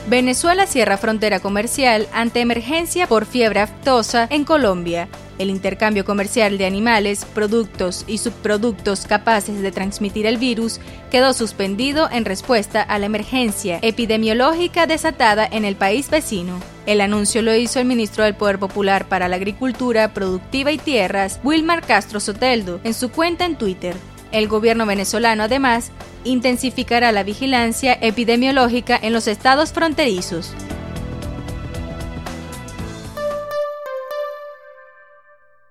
Venezuela cierra frontera comercial ante emergencia por fiebre aftosa en Colombia. El intercambio comercial de animales, productos y subproductos capaces de transmitir el virus quedó suspendido en respuesta a la emergencia epidemiológica desatada en el país vecino. El anuncio lo hizo el ministro del Poder Popular para la Agricultura Productiva y Tierras, Wilmar Castro Soteldo, en su cuenta en Twitter. El gobierno venezolano, además, intensificará la vigilancia epidemiológica en los estados fronterizos.